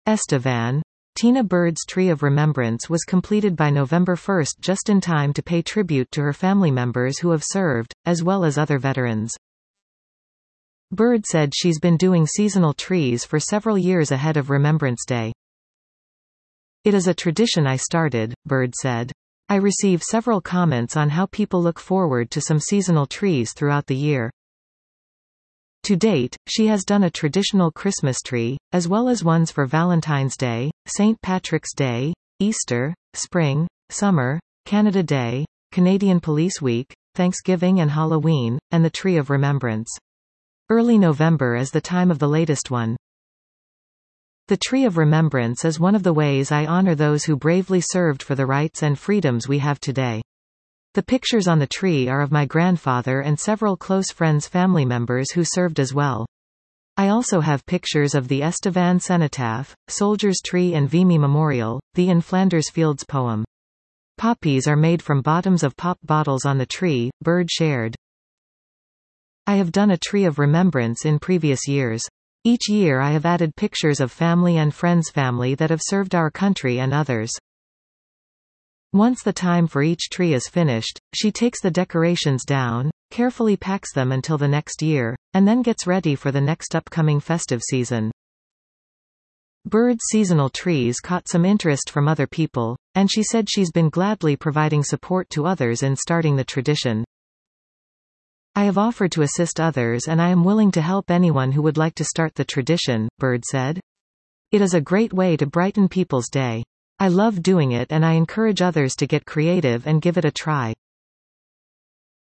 Estevan. Tina Bird's Tree of Remembrance was completed by November 1, just in time to pay tribute to her family members who have served, as well as other veterans. Bird said she's been doing seasonal trees for several years ahead of Remembrance Day. "It is a tradition I started," Bird said. "I receive several comments on how people look forward to some seasonal trees throughout the year." To date, she has done a traditional Christmas tree, as well as ones for Valentine's Day, St. Patrick's Day, Easter, Spring, Summer, Canada Day, Canadian Police Week, Thanksgiving and Halloween, and the Tree of Remembrance. Early November is the time of the latest one. The Tree of Remembrance is one of the ways I honor those who bravely served for the rights and freedoms we have today. The pictures on the tree are of my grandfather and several close friends' family members who served as well. I also have pictures of the Estevan Cenotaph, Soldier's Tree and Vimy Memorial, the In Flanders Fields poem. Poppies are made from bottoms of pop bottles on the tree, Bird shared. I have done a Tree of Remembrance in previous years. Each year I have added pictures of family and friends' family that have served our country and others. Once the time for each tree is finished, she takes the decorations down, carefully packs them until the next year, and then gets ready for the next upcoming festive season. Bird's seasonal trees caught some interest from other people, and she said she's been gladly providing support to others in starting the tradition. "I have offered to assist others and I am willing to help anyone who would like to start the tradition," Bird said. "It is a great way to brighten people's day. I love doing it and I encourage others to get creative and give it a try."